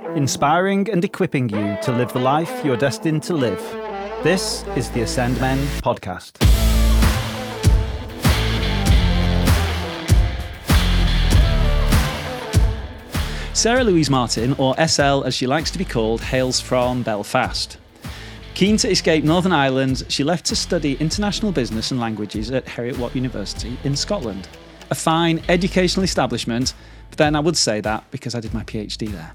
inspiring and equipping you to live the life you're destined to live. This is the Ascend Men podcast. Sarah Louise Martin, or SL as she likes to be called, hails from Belfast. Keen to escape Northern Ireland, she left to study international business and languages at Heriot-Watt University in Scotland. A fine educational establishment, but then I would say that because I did my PhD there.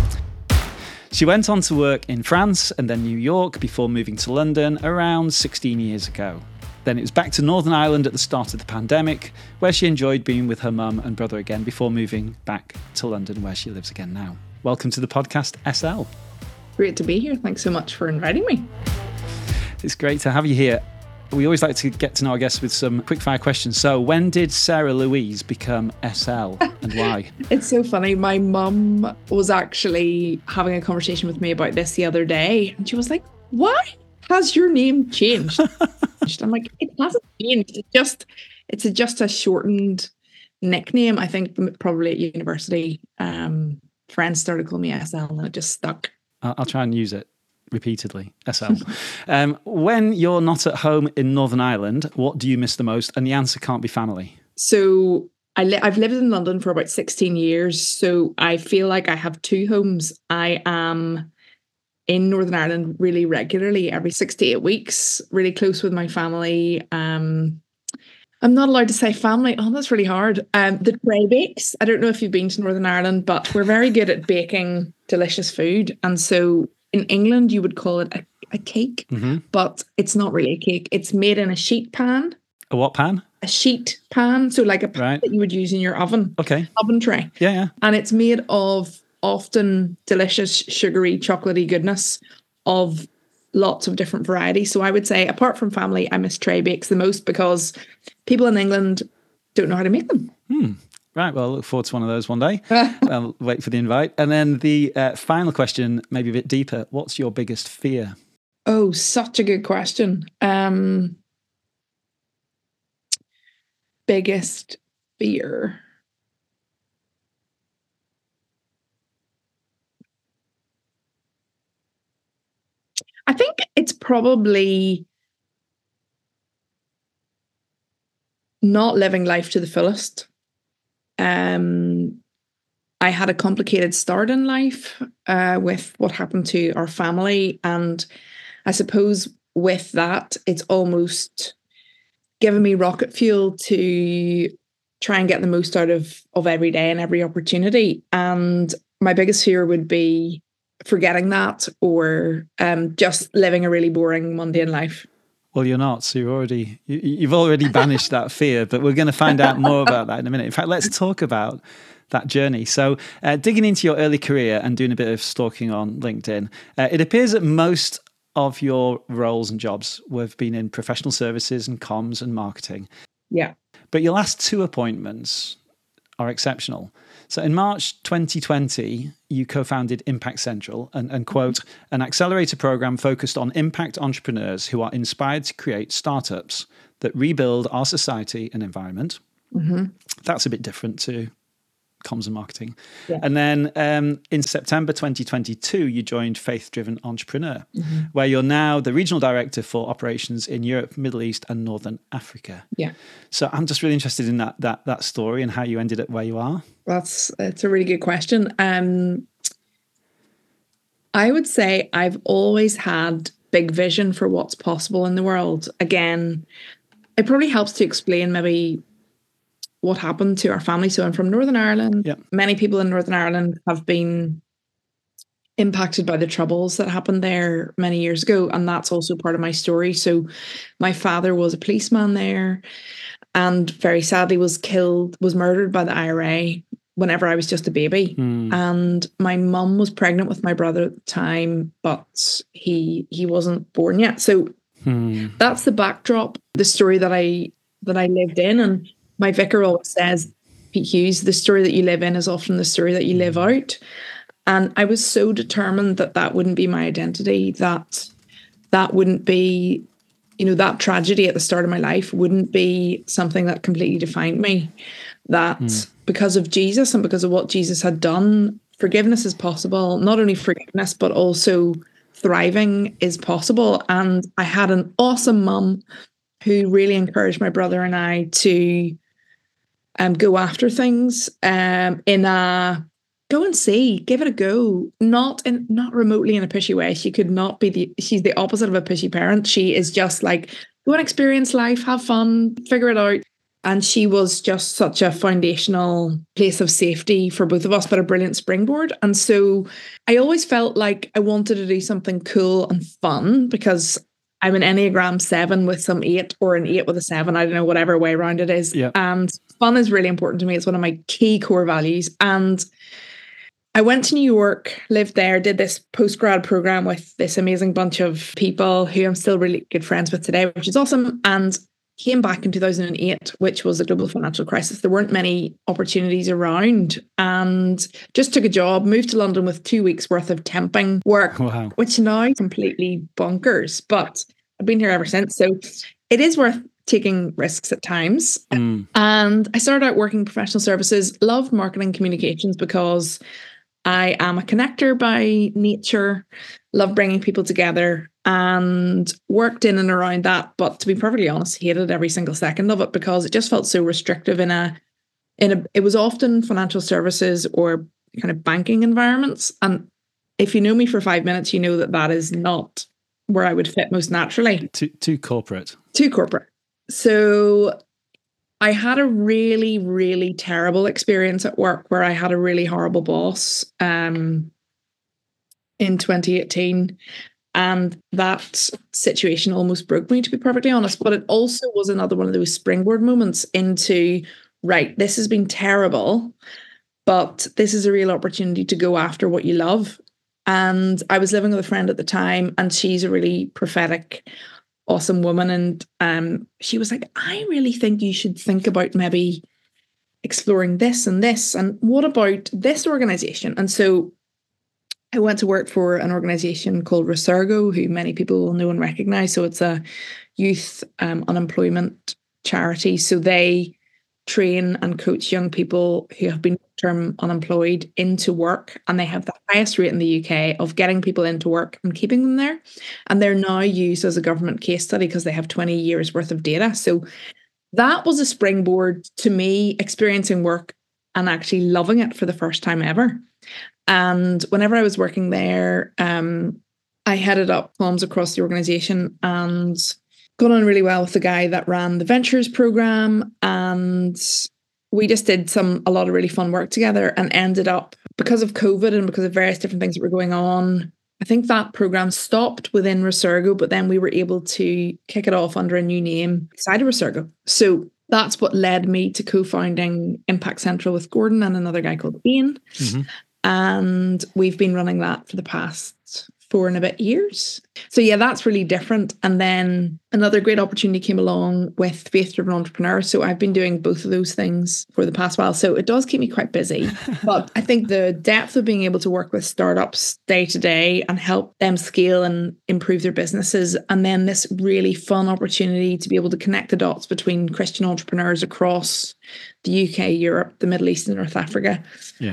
She went on to work in France and then New York before moving to London around 16 years ago. Then it was back to Northern Ireland at the start of the pandemic, where she enjoyed being with her mum and brother again before moving back to London, where she lives again now. Welcome to the podcast, SL. Great to be here. Thanks so much for inviting me. It's great to have you here. We always like to get to know our guests with some quick-fire questions. So when did Sarah Louise become SL and why? It's so funny. My mum was actually having a conversation with me about this the other day, and she was like, why has your name changed? I'm like, it hasn't changed. It's just a shortened nickname. I think probably at university, friends started calling me SL and it just stuck. I'll try and use it repeatedly, SL. When you're not at home in Northern Ireland, what do you miss the most? And the answer can't be family. So I've lived in London for about 16 years. So I feel like I have two homes. I am in Northern Ireland really regularly, every 6 to 8 weeks, really close with my family. I'm not allowed to say family. Oh, that's really hard. The tray bakes. I don't know if you've been to Northern Ireland, but we're very good at baking delicious food. And so in England, you would call it a cake, but it's not really a cake. It's made in a sheet pan. A what pan? A sheet pan. So like a pan that you would use in your oven. Okay. Oven tray. Yeah. And it's made of often delicious, sugary, chocolatey goodness of lots of different varieties. So I would say, apart from family, I miss tray bakes the most because people in England don't know how to make them. Right, well, I look forward to one of those one day. I'll wait for the invite. And then the final question, maybe a bit deeper. What's your biggest fear? Oh, such a good question. Biggest fear. I think it's probably not living life to the fullest. I had a complicated start in life with what happened to our family. And I suppose with that, it's almost given me rocket fuel to try and get the most out of every day and every opportunity. And my biggest fear would be forgetting that or just living a really boring, mundane life. Well, you're not. So you've already banished that fear, but we're going to find out more about that in a minute. In fact, let's talk about that journey. So digging into your early career and doing a bit of stalking on LinkedIn, it appears that most of your roles and jobs have been in professional services and comms and marketing. Yeah. But your last two appointments are exceptional. So in March 2020, you co-founded Impact Central and quote, an accelerator program focused on impact entrepreneurs who are inspired to create startups that rebuild our society and environment. That's a bit different to comms and marketing. Yeah. And then in September 2022, you joined Faith Driven Entrepreneur, where you're now the regional director for operations in Europe, Middle East and Northern Africa. Yeah. So I'm just really interested in that story and how you ended up where you are. It's a really good question. I would say I've always had big vision for what's possible in the world. Again, it probably helps to explain maybe what happened to our family. So I'm from Northern Ireland. Yep. Many people in Northern Ireland have been impacted by the troubles that happened there many years ago. And that's also part of my story. So my father was a policeman there and very sadly was murdered by the IRA whenever I was just a baby. And my mum was pregnant with my brother at the time, but he wasn't born yet. So that's the backdrop, the story that I lived in. And my vicar always says, Pete Hughes, the story that you live in is often the story that you live out. And I was so determined that wouldn't be my identity, that wouldn't be, that tragedy at the start of my life wouldn't be something that completely defined me. That because of Jesus and because of what Jesus had done forgiveness is possible. Not only forgiveness, but also thriving is possible. And I had an awesome mum who really encouraged my brother and I to go after things in a go and see, give it a go. Not remotely in a pushy way. She could not be she's the opposite of a pushy parent. She is just like, go and experience life, have fun, figure it out. And she was just such a foundational place of safety for both of us, but a brilliant springboard. And so I always felt like I wanted to do something cool and fun because I'm an Enneagram 7 with some 8 or an 8 with a 7. I don't know, whatever way around it is. Yeah. And fun is really important to me. It's one of my key core values. And I went to New York, lived there, did this postgrad program with this amazing bunch of people who I'm still really good friends with today, which is awesome. And came back in 2008, which was a global financial crisis. There weren't many opportunities around, and just took a job, moved to London with 2 weeks worth of temping work, Wow. which now is completely bonkers, but I've been here ever since. So it is worth taking risks at times. And I started out working professional services, loved marketing communications because I am a connector by nature, love bringing people together, and worked in and around that. But to be perfectly honest, hated every single second of it because it just felt so restrictive it was often financial services or kind of banking environments. And if you know me for 5 minutes, you know that is not where I would fit most naturally. Too corporate. Too corporate. So I had a really, really terrible experience at work where I had a really horrible boss in 2018. And that situation almost broke me, to be perfectly honest. But it also was another one of those springboard moments into, right, this has been terrible, but this is a real opportunity to go after what you love. And I was living with a friend at the time, and she's a really prophetic, awesome woman. And she was like, I really think you should think about maybe exploring this and this. And what about this organization? And so I went to work for an organization called Resurgo, who many people will know and recognize. So it's a youth unemployment charity. So they train and coach young people who have been term unemployed into work, and they have the highest rate in the UK of getting people into work and keeping them there. And they're now used as a government case study because they have 20 years worth of data. So that was a springboard to me experiencing work and actually loving it for the first time ever. And whenever I was working there, I headed up comms across the organization and got on really well with the guy that ran the ventures program. And we just did a lot of really fun work together, and ended up, because of COVID and because of various different things that were going on, I think that program stopped within Resurgo, but then we were able to kick it off under a new name inside of Resurgo. So that's what led me to co-founding Impact Central with Gordon and another guy called Ian. Mm-hmm. And we've been running that for the past 4 and a bit years. So yeah, that's really different. And then another great opportunity came along with Faith Driven Entrepreneur. So I've been doing both of those things for the past while. So it does keep me quite busy. But I think the depth of being able to work with startups day to day and help them scale and improve their businesses, and then this really fun opportunity to be able to connect the dots between Christian entrepreneurs across the UK, Europe, the Middle East and North Africa,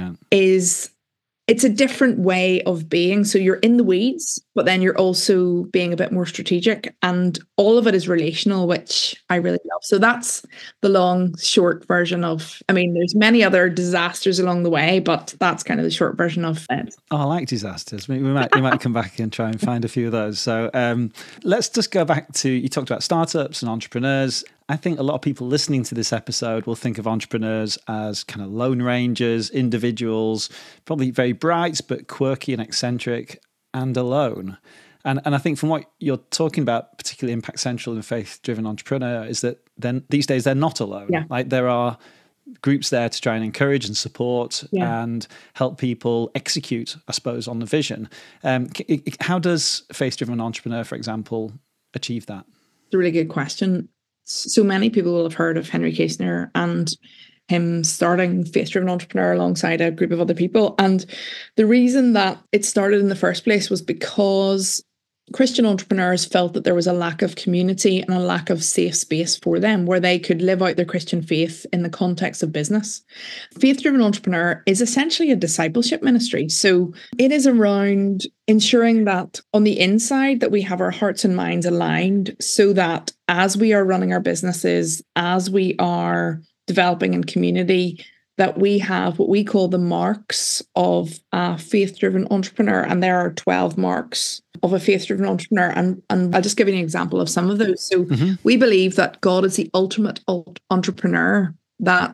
it's a different way of being. So you're in the weeds, but then you're also being a bit more strategic, and all of it is relational, which I really love. So that's the long, short version of, there's many other disasters along the way, but that's kind of the short version of it. Oh, I like disasters. We might come back and try and find a few of those. So let's just go back to, you talked about startups and entrepreneurs. I think a lot of people listening to this episode will think of entrepreneurs as kind of lone rangers, individuals, probably very bright, but quirky and eccentric and alone. And I think from what you're talking about, particularly Impact Central and Faith Driven Entrepreneur, is that then these days they're not alone. Yeah. Like there are groups there to try and encourage and support and help people execute, I suppose, on the vision. How does Faith Driven Entrepreneur, for example, achieve that? It's a really good question. So many people will have heard of Henry Kissinger and him starting Faith Driven Entrepreneur alongside a group of other people. And the reason that it started in the first place was because Christian entrepreneurs felt that there was a lack of community and a lack of safe space for them where they could live out their Christian faith in the context of business. Faith-driven entrepreneur is essentially a discipleship ministry. So it is around ensuring that on the inside that we have our hearts and minds aligned so that as we are running our businesses, as we are developing in community, that we have what we call the marks of a faith-driven entrepreneur. And there are 12 marks of a faith-driven entrepreneur. And I'll just give you an example of some of those. So we believe that God is the ultimate entrepreneur, that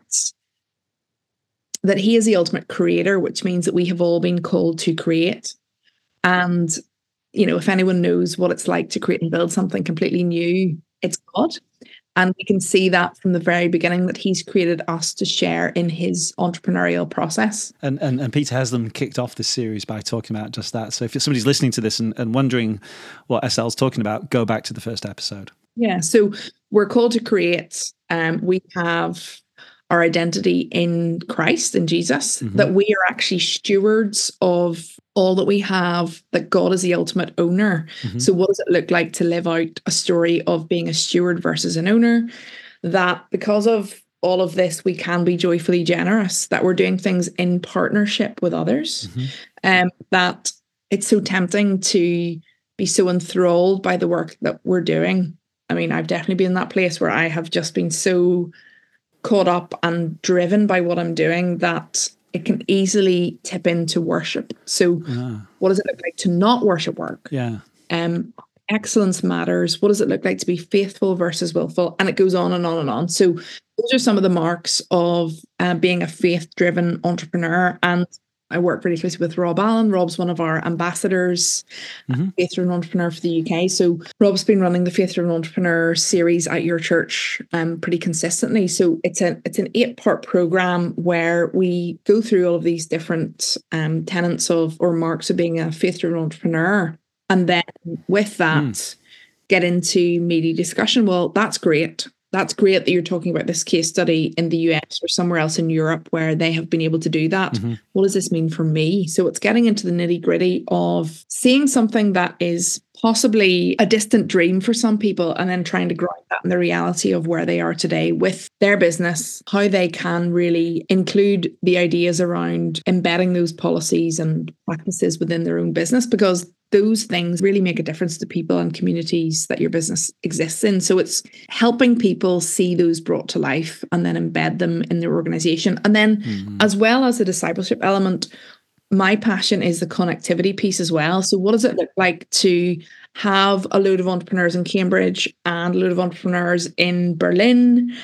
he is the ultimate creator, which means that we have all been called to create. And, you know, if anyone knows what it's like to create and build something completely new, it's God. And we can see that from the very beginning that he's created us to share in his entrepreneurial process. And Peter Haslam kicked off this series by talking about just that. So if somebody's listening to this and wondering what SL's talking about, go back to the first episode. Yeah, so we're called to create. We have our identity in Christ, in Jesus, that we are actually stewards of all that we have, that God is the ultimate owner. So what does it look like to live out a story of being a steward versus an owner? That because of all of this, we can be joyfully generous, that we're doing things in partnership with others, that it's so tempting to be so enthralled by the work that we're doing. I mean, I've definitely been in that place where I have just been so caught up and driven by what I'm doing that it can easily tip into worship. So what does it look like to not worship work? Yeah. Excellence matters. What does it look like to be faithful versus willful? And it goes on and on and on. So those are some of the marks of being a faith-driven entrepreneur. And I work really closely with Rob Allen. Rob's one of our ambassadors, faith-driven entrepreneur for the UK. So Rob's been running the faith-driven entrepreneur series at your church pretty consistently. So it's an 8-part program where we go through all of these different tenets of or marks of being a faith-driven entrepreneur. And then with that, get into meaty discussion. Well, that's great. That's great that you're talking about this case study in the US or somewhere else in Europe where they have been able to do that. What does this mean for me? So it's getting into the nitty gritty of seeing something that is possibly a distant dream for some people and then trying to ground that in the reality of where they are today with their business, how they can really include the ideas around embedding those policies and practices within their own business, because those things really make a difference to people and communities that your business exists in. So it's helping people see those brought to life and then embed them in their organization. And then as well as the discipleship element, my passion is the connectivity piece as well. So what does it look like to have a load of entrepreneurs in Cambridge and a load of entrepreneurs in Berlin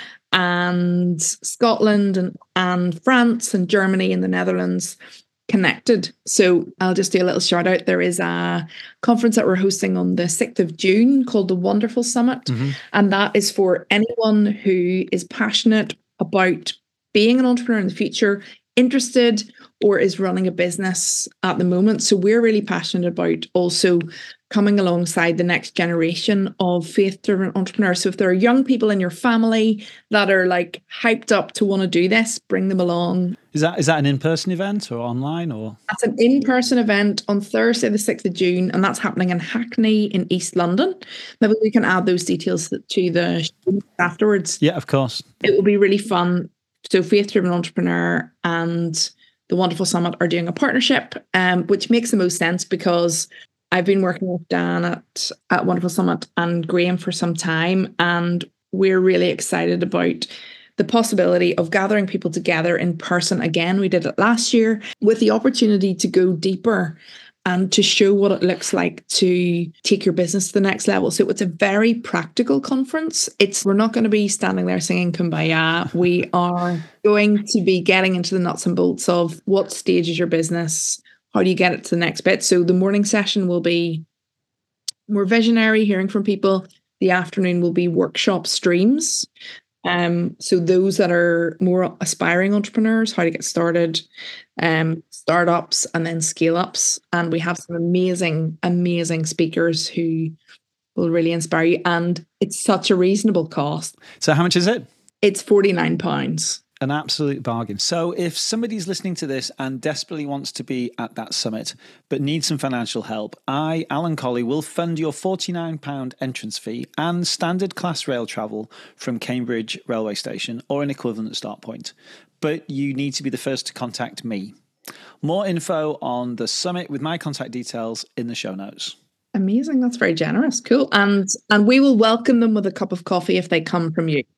and Scotland and France and Germany and the Netherlands connected? So I'll just do a little shout out. There is a conference that we're hosting on the 6th of June called the Wonderful Summit. And that is for anyone who is passionate about being an entrepreneur in the future, interested, or is running a business at the moment. So we're really passionate about also coming alongside the next generation of faith-driven entrepreneurs. So if there are young people in your family that are like hyped up to want to do this, bring them along. Is that an in-person event or online or? That's an in-person event on Thursday, the 6th of June, and that's happening in Hackney in East London. Maybe we can add those details to the show afterwards. Yeah, of course. It will be really fun. So Faith-Driven Entrepreneur and the Wonderful Summit are doing a partnership, which makes the most sense because I've been working with Dan at Wonderful Summit and Graham for some time, and we're really excited about the possibility of gathering people together in person again. We did it last year with the opportunity to go deeper and to show what it looks like to take your business to the next level. So it's a very practical conference. We're not going to be standing there singing Kumbaya. We are going to be getting into the nuts and bolts of what stage is your business, how do you get it to the next bit. So the morning session will be more visionary, hearing from people. The afternoon will be workshop streams. So those that are more aspiring entrepreneurs, how to get started, startups and then scale ups. And we have some amazing, amazing speakers who will really inspire you. And it's such a reasonable cost. So how much is it? It's £49. An absolute bargain. So if somebody's listening to this and desperately wants to be at that summit but needs some financial help, I, Alan Colley, will fund your £49 entrance fee and standard class rail travel from Cambridge railway station or an equivalent start point. But you need to be the first to contact me. More info on the summit with my contact details in the show notes. Amazing. That's very generous. Cool. And we will welcome them with a cup of coffee if they come from you.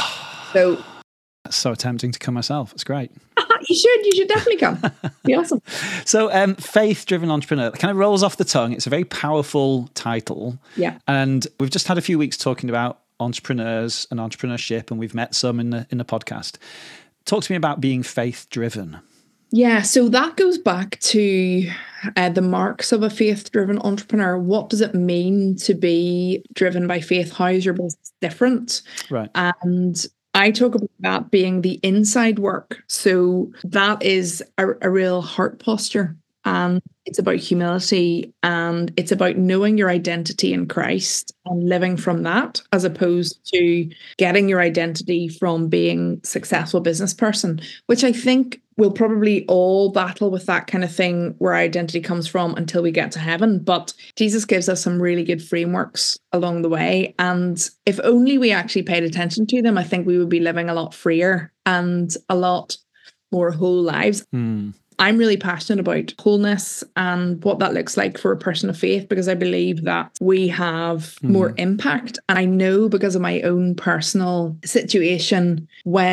So that's so tempting to come myself. It's great. You should definitely come. Be awesome. So faith-driven entrepreneur kind of rolls off the tongue. It's a very powerful title. Yeah. And we've just had a few weeks talking about entrepreneurs and entrepreneurship, and we've met some in the podcast. Talk to me about being faith-driven. Yeah, so that goes back to the marks of a faith-driven entrepreneur. What does it mean to be driven by faith? How is your business different? Right. And I talk about that being the inside work. So that is a real heart posture. And it's about humility, and it's about knowing your identity in Christ and living from that, as opposed to getting your identity from being a successful business person, which I think we'll probably all battle with that kind of thing, where our identity comes from, until we get to heaven. But Jesus gives us some really good frameworks along the way. And if only we actually paid attention to them, I think we would be living a lot freer and a lot more whole lives. I'm really passionate about wholeness and what that looks like for a person of faith, because I believe that we have more impact. And I know, because of my own personal situation,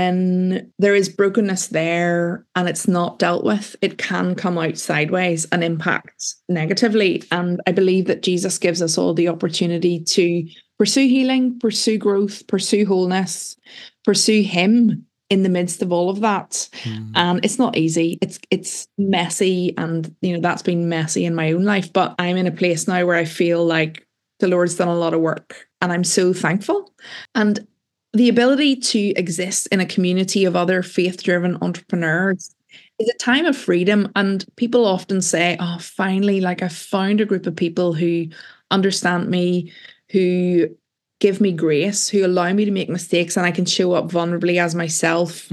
when there is brokenness there and it's not dealt with, it can come out sideways and impact negatively. And I believe that Jesus gives us all the opportunity to pursue healing, pursue growth, pursue wholeness, pursue Him in the midst of all of that. And it's not easy. It's messy. And, that's been messy in my own life. But I'm in a place now where I feel like the Lord's done a lot of work, and I'm so thankful. And the ability to exist in a community of other faith-driven entrepreneurs is a time of freedom. And people often say, oh, finally, I found a group of people who understand me, who give me grace, who allow me to make mistakes, and I can show up vulnerably as myself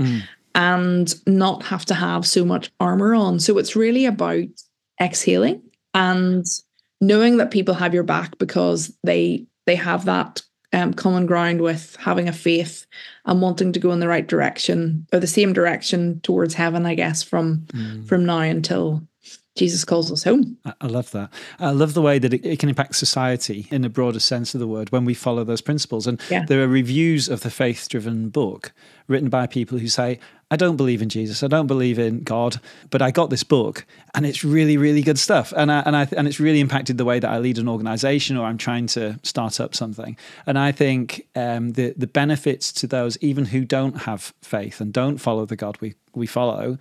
and not have to have so much armor on. So it's really about exhaling and knowing that people have your back, because they have that common ground with having a faith and wanting to go in the right direction, or the same direction towards heaven, I guess, from now until Jesus calls us home. I love that. I love the way that it can impact society in the broader sense of the word when we follow those principles. And there are reviews of the faith-driven book written by people who say, I don't believe in Jesus, I don't believe in God, but I got this book and it's really, really good stuff. And it's really impacted the way that I lead an organization, or I'm trying to start up something. And I think the benefits to those, even who don't have faith and don't follow the God we follow,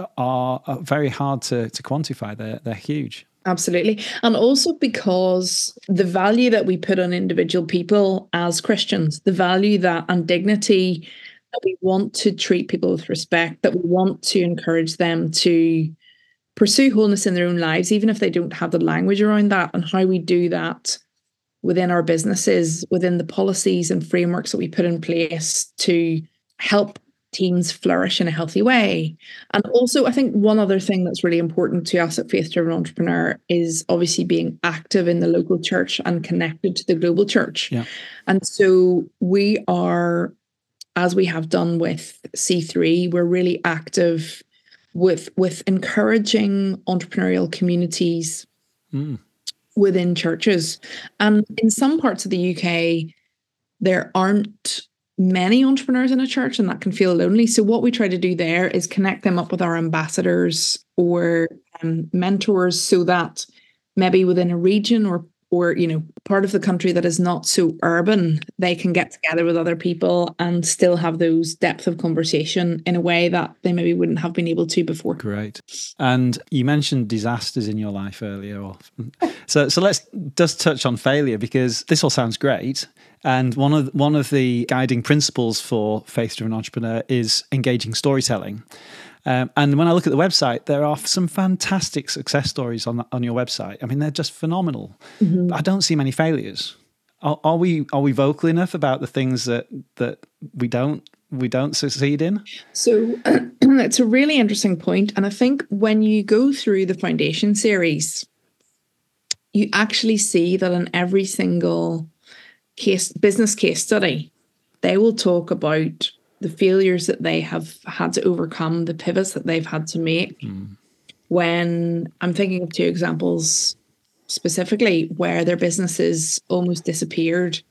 are very hard to quantify. They're huge. Absolutely. And also because the value that we put on individual people as Christians, the value that and dignity that we want to treat people with respect, that we want to encourage them to pursue wholeness in their own lives, even if they don't have the language around that, and how we do that within our businesses, within the policies and frameworks that we put in place to help teams flourish in a healthy way. And also, I think one other thing that's really important to us at Faith Driven Entrepreneur is obviously being active in the local church and connected to the global church. Yeah. And so we are, as we have done with C3, we're really active with encouraging entrepreneurial communities within churches. And in some parts of the UK, there aren't many entrepreneurs in a church, and that can feel lonely. So what we try to do there is connect them up with our ambassadors or mentors, so that maybe within a region or part of the country that is not so urban, they can get together with other people and still have those depth of conversation in a way that they maybe wouldn't have been able to before. Great. And you mentioned disasters in your life earlier. So let's just touch on failure, because this all sounds great. And one of the guiding principles for Faith-Driven Entrepreneur is engaging storytelling. And when I look at the website, there are some fantastic success stories on your website. I mean, they're just phenomenal. But I don't see many failures. Are we vocal enough about the things that we don't we don't succeed in? So it's a really interesting point. And I think when you go through the foundation series, you actually see that in every single business case study, they will talk about the failures that they have had to overcome, the pivots that they've had to make. When I'm thinking of two examples specifically where their businesses almost disappeared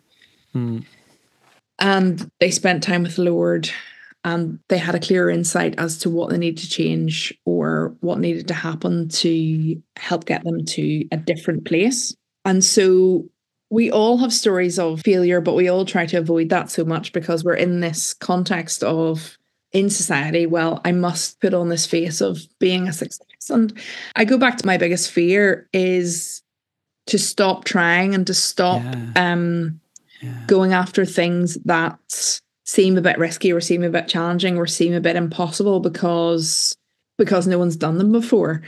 and they spent time with the Lord and they had a clearer insight as to what they needed to change or what needed to happen to help get them to a different place. And so we all have stories of failure, but we all try to avoid that so much because we're in this context of, in society, well, I must put on this face of being a success. And I go back to my biggest fear is to stop trying and to stop going after things that seem a bit risky or seem a bit challenging or seem a bit impossible because no one's done them before.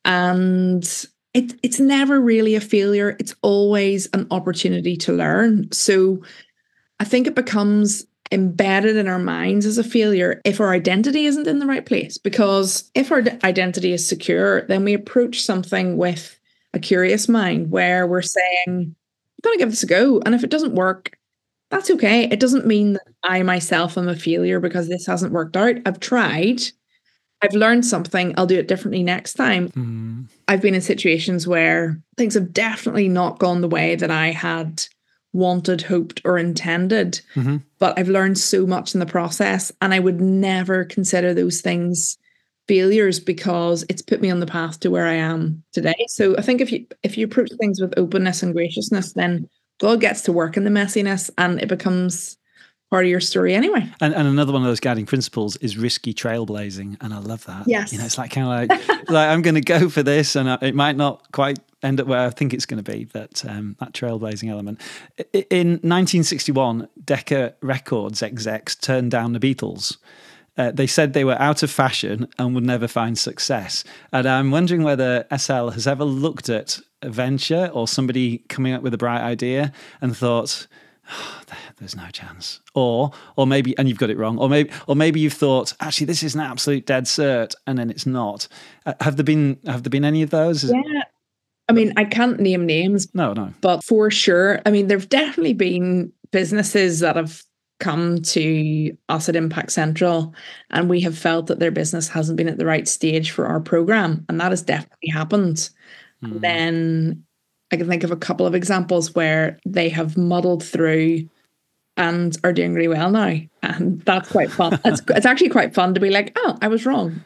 And it's never really a failure. It's always an opportunity to learn. So I think it becomes embedded in our minds as a failure if our identity isn't in the right place. Because if our identity is secure, then we approach something with a curious mind where we're saying, I'm going to give this a go. And if it doesn't work, that's okay. It doesn't mean that I myself am a failure because this hasn't worked out. I've tried. I've learned something. I'll do it differently next time. I've been in situations where things have definitely not gone the way that I had wanted, hoped, or intended. But I've learned so much in the process, and I would never consider those things failures because it's put me on the path to where I am today. So I think if you approach things with openness and graciousness, then God gets to work in the messiness and it becomes part of your story anyway. And another one of those guiding principles is risky trailblazing, and I love that. Yes. It's like kind of like I'm going to go for this, and it might not quite end up where I think it's going to be, but that trailblazing element. In 1961, Decca Records execs turned down the Beatles. They said they were out of fashion and would never find success. And I'm wondering whether SL has ever looked at a venture or somebody coming up with a bright idea and thought, oh, there's no chance. Or maybe, and you've got it wrong, or maybe you've thought, actually, this is an absolute dead cert, and then it's not. Have there been any of those? Yeah. I mean, I can't name names. No. But for sure, I mean, there've definitely been businesses that have come to us at Impact Central and we have felt that their business hasn't been at the right stage for our program, and that has definitely happened. And then I can think of a couple of examples where they have muddled through and are doing really well now, and that's quite fun. It's actually quite fun to be like, oh, I was wrong.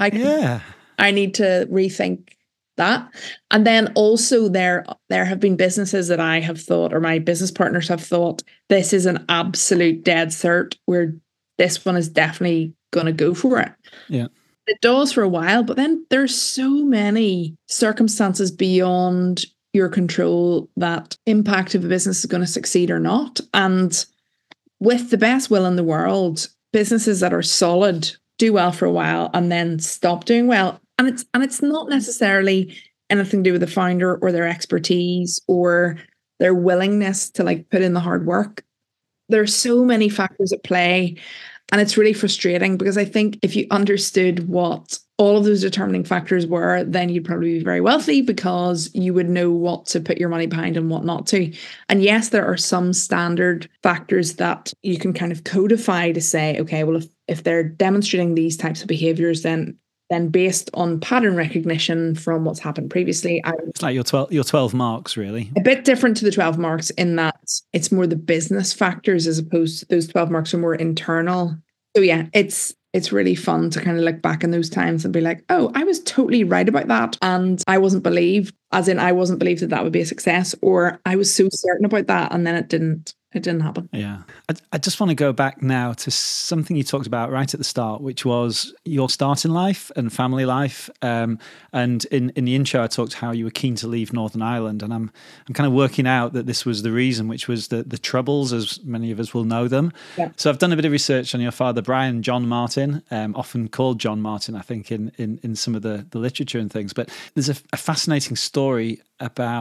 I need to rethink that. And then also there have been businesses that I have thought, or my business partners have thought, this is an absolute dead cert where this one is definitely going to go for it. Yeah. It does for a while, but then there's so many circumstances beyond your control that impact if a business is going to succeed or not. And with the best will in the world, businesses that are solid do well for a while and then stop doing well. And it's not necessarily anything to do with the founder or their expertise or their willingness to like put in the hard work. There's so many factors at play, and it's really frustrating because I think if you understood what all of those determining factors were, then you'd probably be very wealthy because you would know what to put your money behind and what not to. And yes, there are some standard factors that you can kind of codify to say, okay, well, if they're demonstrating these types of behaviors, then based on pattern recognition from what's happened previously. It's like your 12 marks, really. A bit different to the 12 marks in that it's more the business factors as opposed to those 12 marks are more internal. So yeah, it's really fun to kind of look back in those times and be like, oh, I was totally right about that. And I wasn't believed, as in I wasn't believed that would be a success, or I was so certain about that and then it didn't happen. Yeah. I just want to go back now to something you talked about right at the start, which was your start in life and family life. And in the intro, I talked how you were keen to leave Northern Ireland. And I'm kind of working out that this was the reason, which was the Troubles, as many of us will know them. Yeah. So I've done a bit of research on your father, Brian John Martin, often called John Martin, I think, in some of the literature and things. But there's a fascinating story about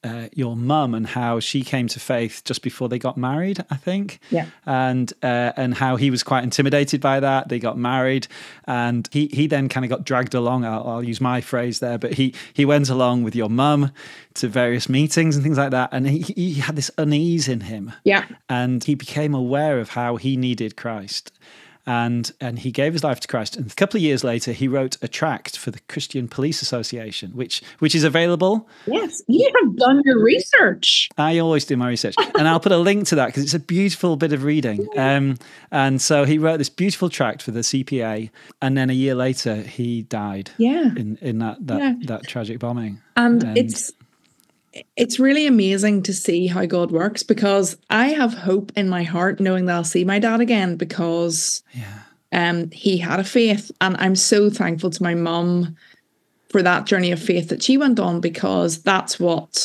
your mum and how she came to faith just before they got married, I think. Yeah. And how he was quite intimidated by that. They got married, and he then kind of got dragged along. I'll use my phrase there, but he went along with your mum to various meetings and things like that. And he had this unease in him. Yeah. And he became aware of how he needed Christ. And he gave his life to Christ. And a couple of years later, he wrote a tract for the Christian Police Association, which is available. Yes, you have done your research. I always do my research. And I'll put a link to that because it's a beautiful bit of reading. And so he wrote this beautiful tract for the CPA. And then a year later, he died in that tragic bombing. And it's really amazing to see how God works, because I have hope in my heart knowing that I'll see my dad again, because he had a faith. And I'm so thankful to my mum for that journey of faith that she went on, because that's what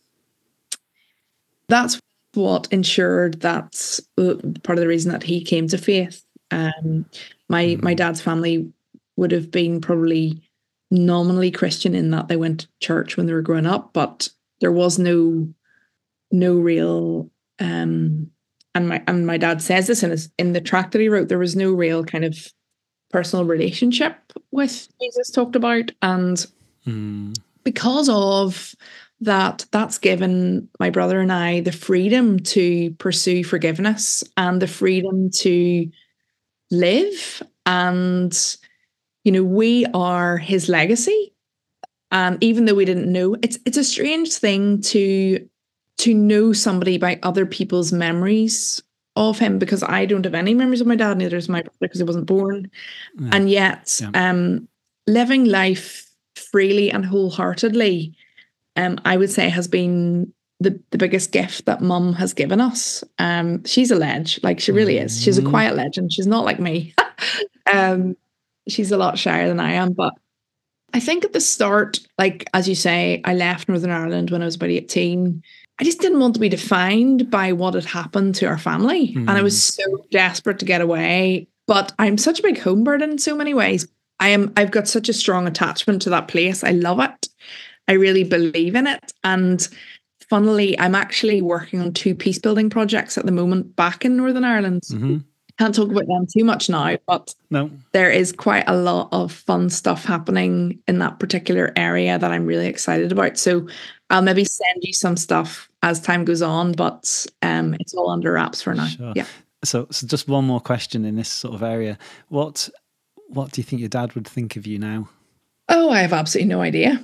ensured that's part of the reason that he came to faith. My dad's family would have been probably nominally Christian in that they went to church when they were growing up, but there was no real and my dad says this in the tract that he wrote, there was no real kind of personal relationship with Jesus talked about. And because of that's given my brother and I the freedom to pursue forgiveness and the freedom to live. And, we are his legacy. And even though we didn't know, it's a strange thing to know somebody by other people's memories of him, because I don't have any memories of my dad, neither does my brother, because he wasn't born. Yeah. And yet, living life freely and wholeheartedly, I would say has been the biggest gift that mum has given us. She's a ledge, like she really is. She's a quiet legend. She's not like me. She's a lot shyer than I am, but I think at the start, like, as you say, I left Northern Ireland when I was about 18. I just didn't want to be defined by what had happened to our family. And I was so desperate to get away. But I'm such a big home bird in so many ways. I've got such a strong attachment to that place. I love it. I really believe in it. And funnily, I'm actually working on 2 peace building projects at the moment back in Northern Ireland. Can't talk about them too much now, but there is quite a lot of fun stuff happening in that particular area that I'm really excited about. So I'll maybe send you some stuff as time goes on, but it's all under wraps for now. Sure. Yeah. So just one more question in this sort of area. What do you think your dad would think of you now? Oh, I have absolutely no idea.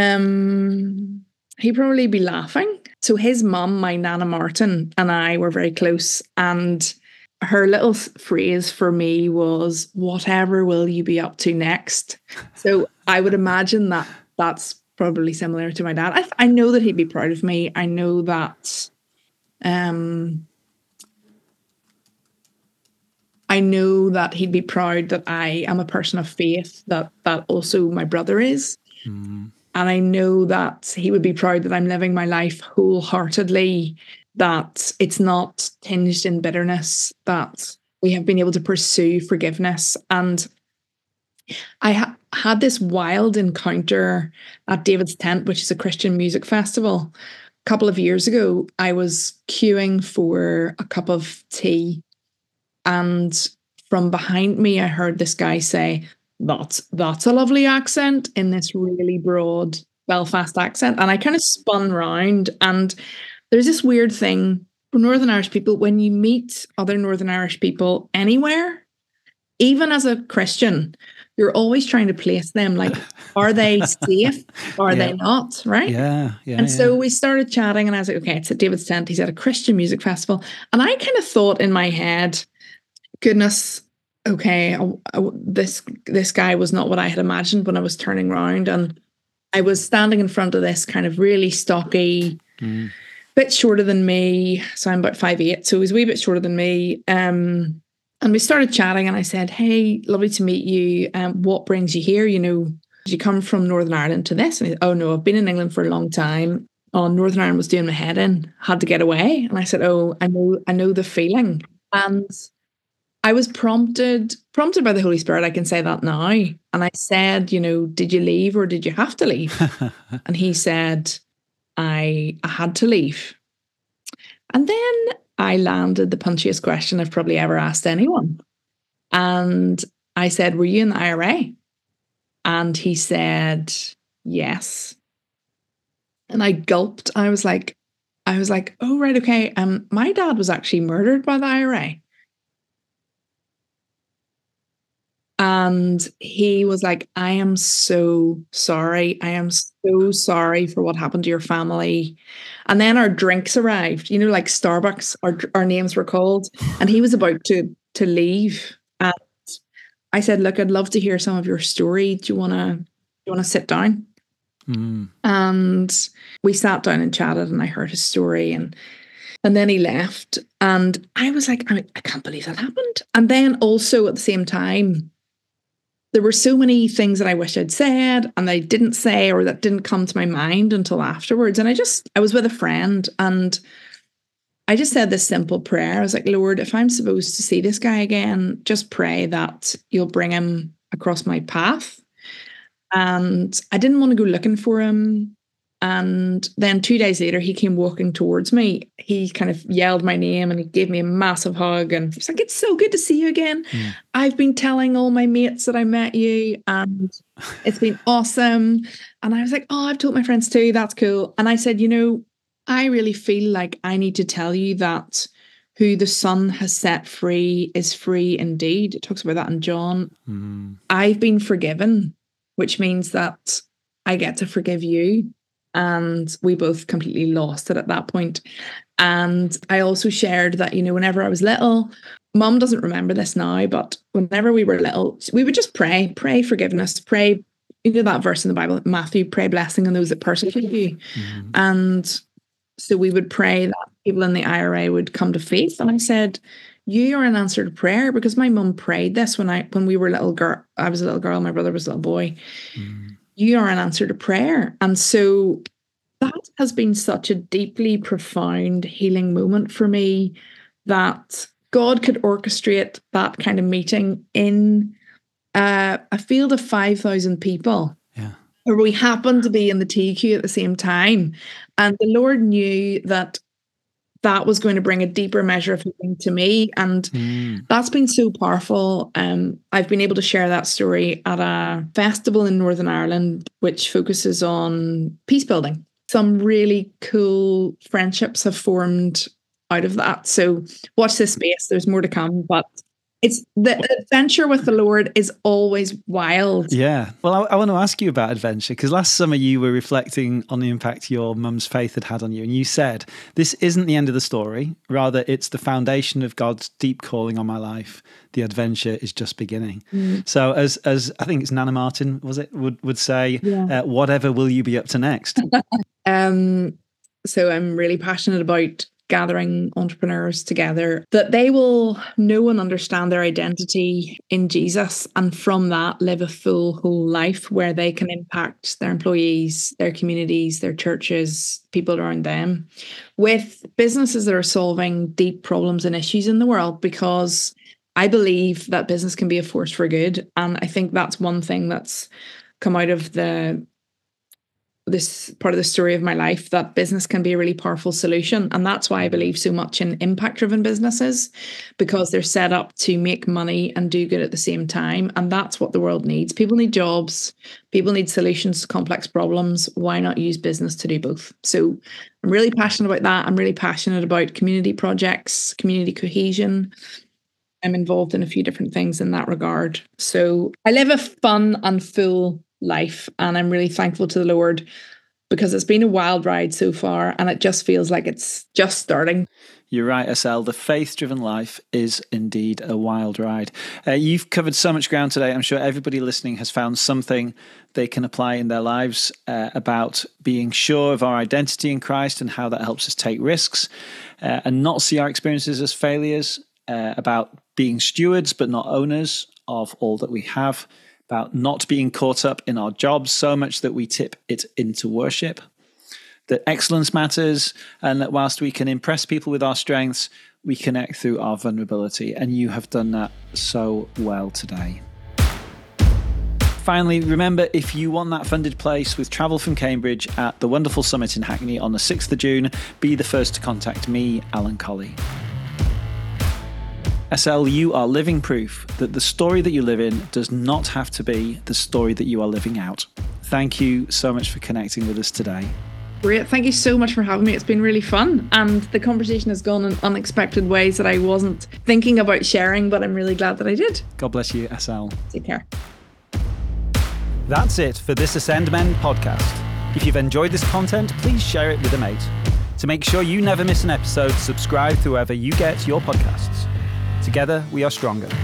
He'd probably be laughing. So his mum, my Nana Martin, and I were very close, and her little phrase for me was, "Whatever will you be up to next?" So I would imagine that that's probably similar to my dad. I know that he'd be proud of me. I know that he'd be proud that I am a person of faith, that also my brother is. And I know that he would be proud that I'm living my life wholeheartedly, that it's not tinged in bitterness, that we have been able to pursue forgiveness. And I had this wild encounter at David's Tent, which is a Christian music festival. A couple of years ago, I was queuing for a cup of tea, and from behind me, I heard this guy say, that's a lovely accent, in this really broad Belfast accent. And I kind of spun round, and there's this weird thing for Northern Irish people, when you meet other Northern Irish people anywhere, even as a Christian, you're always trying to place them like, are they safe? Or are they not? Right? Yeah. And so we started chatting, and I was like, okay, it's at David's Tent. He's at a Christian music festival. And I kind of thought in my head, goodness, okay, this guy was not what I had imagined when I was turning around. And I was standing in front of this kind of really stocky, bit shorter than me. So I'm about 5'8", so he was a wee bit shorter than me. And we started chatting, and I said, hey, lovely to meet you. What brings you here? Did you come from Northern Ireland to this? And he said, oh no, I've been in England for a long time. Oh, Northern Ireland was doing my head in, had to get away. And I said, oh, I know the feeling. And I was prompted by the Holy Spirit, I can say that now. And I said, did you leave or did you have to leave? And he said, I had to leave. And then I landed the punchiest question I've probably ever asked anyone. And I said, were you in the IRA? And he said, yes. And I gulped. I was like, oh, right, okay. My dad was actually murdered by the IRA. And he was like, I am so sorry. I am so sorry for what happened to your family. And then our drinks arrived, like Starbucks, our names were called. And he was about to leave. And I said, look, I'd love to hear some of your story. Do you want to sit down? Mm. And we sat down and chatted, and I heard his story. And then he left. And I was like, I can't believe that happened. And then also at the same time, there were so many things that I wish I'd said and I didn't say, or that didn't come to my mind until afterwards. And I was with a friend, and I just said this simple prayer. I was like, Lord, if I'm supposed to see this guy again, just pray that you'll bring him across my path. And I didn't want to go looking for him. And then 2 days later, he came walking towards me. He kind of yelled my name and he gave me a massive hug. And he's like, it's so good to see you again. Mm. I've been telling all my mates that I met you and it's been awesome. And I was like, oh, I've told my friends too. That's cool. And I said, I really feel like I need to tell you that who the Son has set free is free indeed. It talks about that in John. Mm. I've been forgiven, which means that I get to forgive you. And we both completely lost it at that point. And I also shared that, whenever I was little, Mum doesn't remember this now, but whenever we were little, we would just pray forgiveness, pray, that verse in the Bible, Matthew, pray blessing on those that persecute you. Mm-hmm. And so we would pray that people in the IRA would come to faith. And I said, you are an answer to prayer, because my mum prayed this when we were little girl. I was a little girl, my brother was a little boy. Mm. You are an answer to prayer. And so that has been such a deeply profound healing moment for me, that God could orchestrate that kind of meeting in a field of 5,000 people. Yeah. Where we happened to be in the TQ at the same time. And the Lord knew that was going to bring a deeper measure of healing to me. And that's been so powerful. I've been able to share that story at a festival in Northern Ireland, which focuses on peace building. Some really cool friendships have formed out of that. So watch this space. There's more to come, but it's the adventure with the Lord is always wild. Yeah. Well, I want to ask you about adventure, because last summer you were reflecting on the impact your mum's faith had had on you. And you said, this isn't the end of the story. Rather, it's the foundation of God's deep calling on my life. The adventure is just beginning. Mm. So as I think it's Nana Martin, was it, would say, whatever will you be up to next? So I'm really passionate about gathering entrepreneurs together, that they will know and understand their identity in Jesus, and from that live a full whole life where they can impact their employees, their communities, their churches, people around them, with businesses that are solving deep problems and issues in the world, because I believe that business can be a force for good. And I think that's one thing that's come out of this part of the story of my life, that business can be a really powerful solution. And that's why I believe so much in impact-driven businesses, because they're set up to make money and do good at the same time. And that's what the world needs. People need jobs. People need solutions to complex problems. Why not use business to do both? So I'm really passionate about that. I'm really passionate about community projects, community cohesion. I'm involved in a few different things in that regard. So I live a fun and full life, and I'm really thankful to the Lord, because it's been a wild ride so far, and it just feels like it's just starting. You're right, Estelle. The faith-driven life is indeed a wild ride. You've covered so much ground today. I'm sure everybody listening has found something they can apply in their lives about being sure of our identity in Christ and how that helps us take risks and not see our experiences as failures, about being stewards but not owners of all that we have, about not being caught up in our jobs so much that we tip it into worship, that excellence matters, and that whilst we can impress people with our strengths, we connect through our vulnerability. And you have done that so well today. Finally, remember, if you want that funded place with travel from Cambridge at the wonderful summit in Hackney on the 6th of June, be the first to contact me, Alan Colley. SL, you are living proof that the story that you live in does not have to be the story that you are living out. Thank you so much for connecting with us today. Great. Thank you so much for having me. It's been really fun. And the conversation has gone in unexpected ways that I wasn't thinking about sharing, but I'm really glad that I did. God bless you, SL. Take care. That's it for this Ascend Men podcast. If you've enjoyed this content, please share it with a mate. To make sure you never miss an episode, subscribe to wherever you get your podcasts. Together, we are stronger.